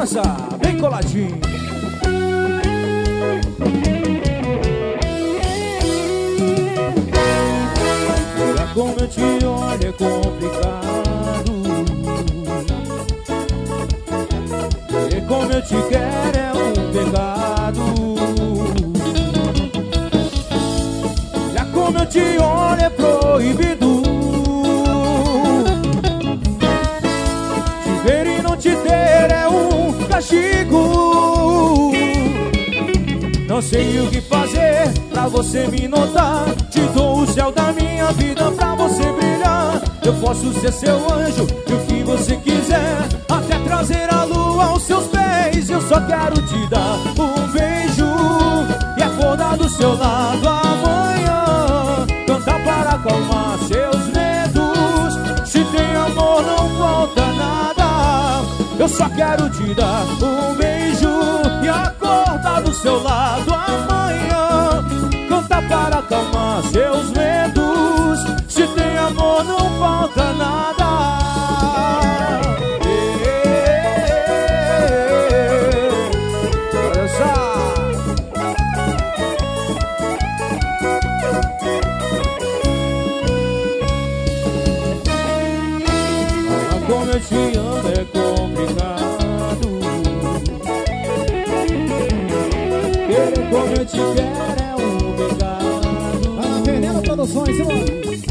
dançar, bem coladinho. Olha como eu te olho, é complicado. E como eu te quero é um pecado. Olha como eu te olho, é proibido. Te ver e não te ter é um castigo. Não sei o que fazer pra você me notar. Te dou o céu da minha vida pra você brilhar. Eu posso ser seu anjo e o que você quiser, até trazer a lua aos seus pés. Eu só quero te dar um beijo e acordar do seu lado amanhã. Cantar para acalmar seus medos. Se tem amor não falta nada. Eu só quero te dar um beijo e acordar do seu lado amanhã. Cantar para acalmar seus medos. Se tem amor não falta nada. Olha só. Olha como eu te amo, é complicado. Querer como eu te quero é um pecado. Vai lá, Veneno Produções, Simão.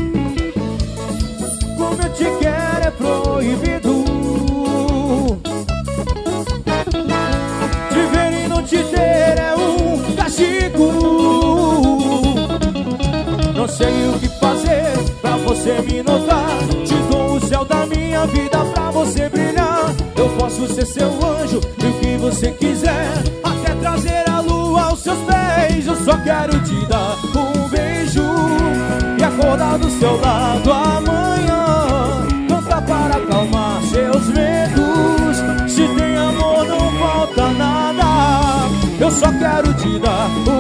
Como eu te quero é proibido. Te ver e não te ter é um castigo. Não sei o que fazer pra você me notar. Te dou o céu da minha vida pra você brilhar. Eu posso ser seu anjo e o que você quiser, até trazer a lua aos seus pés. Eu só quero te dar um beijo e acordar do seu lado amanhã. Cantar para acalmar seus medos. Se tem amor não falta nada. Eu só quero te dar um